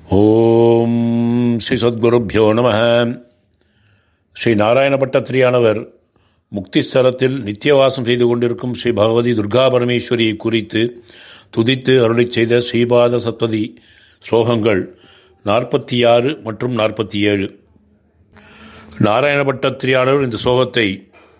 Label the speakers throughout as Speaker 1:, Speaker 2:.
Speaker 1: ஓம் ஸ்ரீ சத்குருப்யோ நம. ஸ்ரீ நாராயண பட்டத்திரியானவர் முக்திஸ்தலத்தில் நித்தியவாசம் செய்து கொண்டிருக்கும் ஸ்ரீ பகவதி துர்கா பரமேஸ்வரியை குறித்து துதித்து அருளிச் செய்த ஸ்ரீபாத சத்வதி ஸ்லோகங்கள் 46 மற்றும் 47. நாராயண பட்டத்திரியானவர் இந்த ஸ்லோகத்தை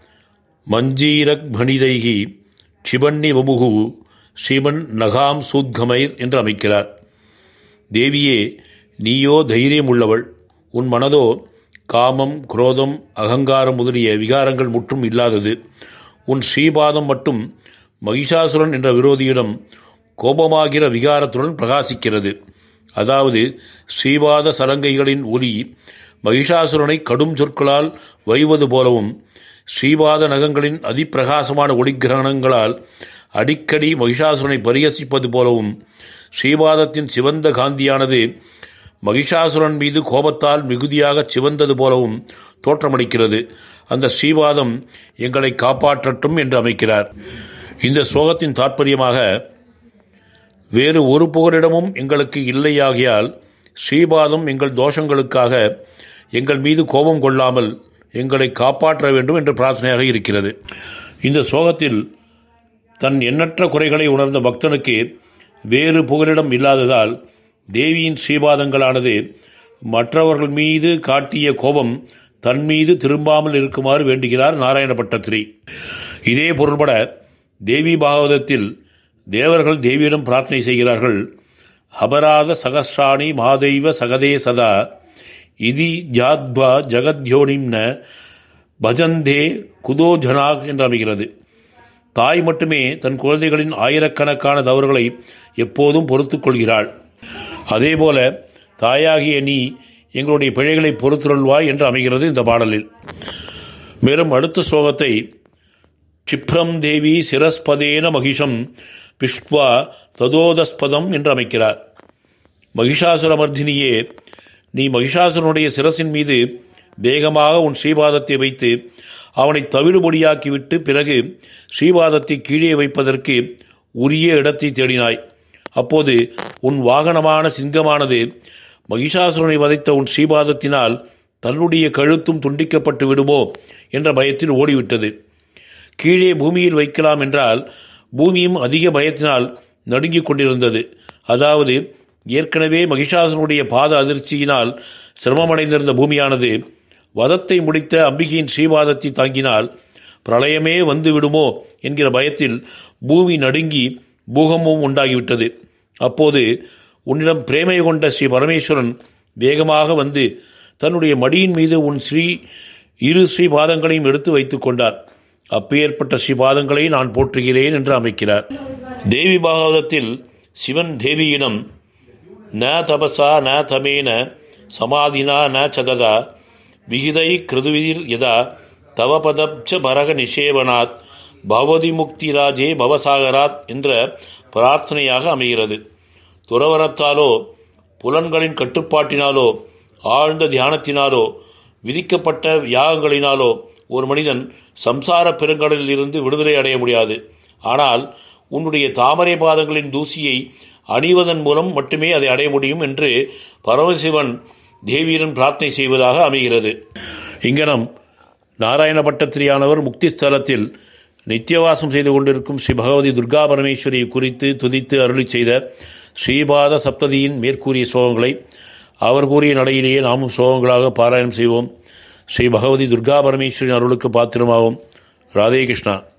Speaker 1: மஞ்சீரக் பணிதைகி க்ஷிபன்னி வபுகு ஸ்ரீமன் நகாம் சூத்கமைர் என்று அமைக்கிறார். தேவியே, நீயோ தைரியம் உள்ளவள், உன் மனதோ காமம், குரோதம், அகங்காரம் முதலிய விகாரங்கள் முற்றும் இல்லாதது. உன் ஸ்ரீபாதம் மட்டும் மகிஷாசுரன் என்ற விரோதியிடம் கோபமாகிற விகாரத்துடன் பிரகாசிக்கிறது. அதாவது ஸ்ரீபாத சலங்கைகளின் ஒலி மகிஷாசுரனை கடும் சொற்களால் வைவது போலவும், ஸ்ரீபாத நகங்களின் அதிப்பிரகாசமான ஒளிக்கிரணங்களால் அடிக்கடி மகிஷாசுரனை பரிகசிப்பது போலவும், ஸ்ரீபாதத்தின் சிவந்த காந்தியானது மகிஷாசுரன் மீது கோபத்தால் மிகுதியாக சிவந்தது போலவும் தோற்றமளிக்கிறது. அந்த ஸ்ரீபாதம் எங்களை காப்பாற்றட்டும் என்று அமைக்கிறார். இந்த ஸ்லோகத்தின் தாற்பயமாக, வேறு ஒரு புகலிடமும் எங்களுக்கு இல்லையாகியால் ஸ்ரீபாதம் எங்கள் தோஷங்களுக்காக எங்கள் மீது கோபம் கொள்ளாமல் எங்களை காப்பாற்ற வேண்டும் என்று பிரார்த்தனையாக இருக்கிறது. இந்த ஸ்லோகத்தில் தன் எண்ணற்ற குறைகளை உணர்ந்த பக்தனுக்கு வேறு புகலிடம் இல்லாததால் தேவியின் ஸ்ரீபாதங்களானது மற்றவர்கள் மீது காட்டிய கோபம் தன் மீது திரும்பாமல் இருக்குமாறு வேண்டுகிறார் நாராயண பட்டத்திரி. இதே பொருள்பட தேவி பாகவதத்தில் தேவர்கள் தேவியிடம் பிரார்த்தனை செய்கிறார்கள். அபராத சகஸ்ராணி மாதெய்வ சகதே சதா இதி ஜாத்வா ஜகத்யோனிம்ன பஜந்தே குதோ ஜனாக் என்று அமைகிறது. தாய் மட்டுமே தன் குழந்தைகளின் ஆயிரக்கணக்கான தவறுகளை எப்போதும் பொறுத்து கொள்கிறாள். அதேபோல தாயாகிய நீ எங்களுடைய பிழைகளை பொறுத்துள்வாய் என்று அமைகிறது இந்த பாடலில். மேலும் அடுத்த ஸ்லோகத்தை க்ஷிப்ரம் தேவி சிரஸ்பதேன மகிஷம் பிஷ்வா ததோதஸ்பதம் என்று அமைக்கிறார். மகிஷாசுரமர்தினியே, நீ மகிஷாசுரனுடைய சிரசின் மீது வேகமாக உன் ஸ்ரீபாதத்தை வைத்து அவனை தவிடுபொடியாக்கிவிட்டு பிறகு ஸ்ரீபாதத்தை கீழே வைப்பதற்கு உரிய இடத்தை தேடினாய். அப்போது உன் வாகனமான சிங்கமானது மகிஷாசுரனை வதைத்த உன் ஸ்ரீபாதத்தினால் தன்னுடைய கழுத்தும் துண்டிக்கப்பட்டு விடுமோ என்ற பயத்தில் ஓடிவிட்டது. கீழே பூமியில் வைக்கலாம் என்றால் பூமியும் அதிக பயத்தினால் நடுங்கிக் கொண்டிருந்தது. அதாவது ஏற்கனவே மகிஷாசுரனுடைய பாத அதிர்ச்சியினால் சிரமமடைந்திருந்த பூமியானது வதத்தை முடித்த அம்பிகையின் ஸ்ரீபாதத்தை தாங்கினால் பிரளயமே வந்து விடுமோ என்கிற பயத்தில் பூமி நடுங்கி பூகம்பம் உண்டாகிவிட்டது. அப்போது உன்னிடம் பிரேமை கொண்ட ஸ்ரீ பரமேஸ்வரன் வேகமாக வந்து தன்னுடைய மடியின் மீது உன் இரு ஸ்ரீபாதங்களையும் எடுத்து வைத்து கொண்டார். அப்பேற்பட்ட ஸ்ரீபாதங்களை நான் போற்றுகிறேன் என்று அமைக்கிறார். தேவி பாகவதத்தில் சிவன் தேவியிடம் ந தபசா ந தமேன சமாதினா ந சததா விகிதை கிருதுவிதிர் யதா தவபதப்ச பரக நிஷேவனாத் பவதி முக்தி ராஜே பவசாகராத் என்ற பிரார்த்தனையாக அமைகிறது. துறவரத்தாலோ புலன்களின் கட்டுப்பாட்டினாலோ ஆழ்ந்த தியானத்தினாலோ விதிக்கப்பட்ட யாகங்களினாலோ ஒரு மனிதன் சம்சார பெருங்கடலில் இருந்து விடுதலை அடைய முடியாது. ஆனால் உன்னுடைய தாமரை பாதங்களின் தூசியை அணிவதன் மூலம் மட்டுமே அதை அடைய முடியும் என்று பரமசிவன் தேவியுடன் பிரார்த்தனை செய்வதாக அமைகிறது. இங்கனம் நாராயண பட்டத்திரியானவர் முக்திஸ்தலத்தில் நித்தியவாசம் செய்து கொண்டிருக்கும் ஸ்ரீ பகவதி துர்கா பரமேஸ்வரியை குறித்து துதித்து அருளிச் செய்த ஸ்ரீபாத சப்ததியின் மேற்கூறிய ஸ்லோகங்களை அவர் கூறிய நடையிலேயே நாமும் ஸ்லோகங்களாக பாராயணம் செய்வோம். ஸ்ரீ பகவதி துர்கா பரமேஸ்வரியின் அருளுக்கு பாத்திரமாகும். ராதே கிருஷ்ணா.